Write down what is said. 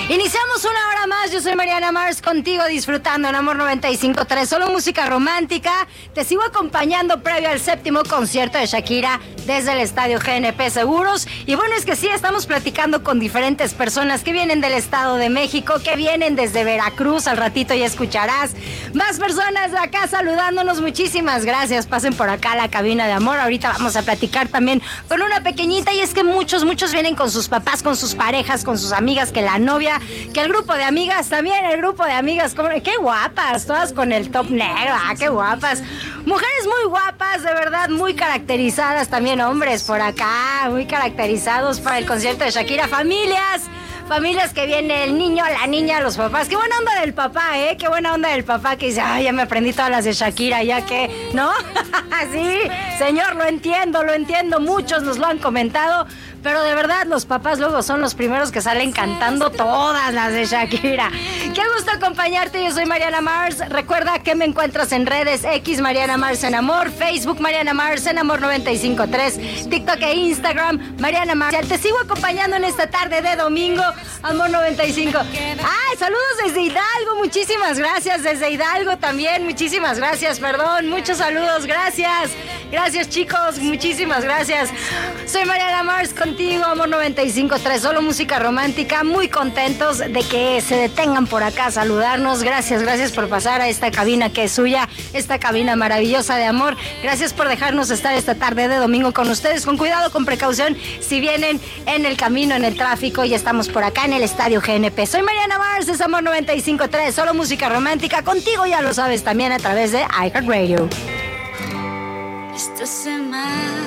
Iniciamos una hora más, yo soy Mariana Mars, contigo disfrutando en Amor 95.3, solo música romántica. Te sigo acompañando previo al 7º concierto de Shakira desde el Estadio GNP Seguros. Y bueno, es que sí, estamos platicando con diferentes personas que vienen del Estado de México, que vienen desde Veracruz, al ratito ya escucharás. Más personas de acá saludándonos, muchísimas gracias, pasen por acá a la cabina de Amor. Ahorita vamos a platicar también con una pequeñita, y es que muchos vienen con sus papás, con sus parejas, con sus amigas, que la novia, que el grupo de amigas, también el grupo de amigas, qué guapas, todas con el top negro, qué guapas. Mujeres muy guapas, de verdad, muy caracterizadas, también hombres por acá, muy caracterizados para el concierto de Shakira. Familias que viene el niño, la niña, los papás. Qué buena onda del papá, qué buena onda del papá que dice, ay, ya me aprendí todas las de Shakira, ya que, ¿no? Sí, señor, lo entiendo, muchos nos lo han comentado. Pero de verdad, los papás luego son los primeros que salen cantando todas las de Shakira. Qué gusto acompañarte, yo soy Mariana Mars. Recuerda que me encuentras en redes X, Mariana Mars en Amor, Facebook, Mariana Mars en Amor 95.3, TikTok e Instagram, Mariana Mars. Te sigo acompañando en esta tarde de domingo, Amor 95. ¡Ay, saludos desde Hidalgo! Muchísimas gracias, desde Hidalgo también, muchísimas gracias, perdón, muchos saludos, gracias. Gracias, chicos, muchísimas gracias. Soy Mariana Mars, contigo, Amor 95.3, solo música romántica. Muy contentos de que se detengan por acá a saludarnos. Gracias por pasar a esta cabina que es suya, esta cabina maravillosa de Amor. Gracias por dejarnos estar esta tarde de domingo con ustedes. Con cuidado, con precaución, si vienen en el camino, en el tráfico, y estamos por acá en el Estadio GNP. Soy Mariana Mars, es Amor 95.3, solo música romántica. Contigo, ya lo sabes, también a través de iHeartRadio. Esta semana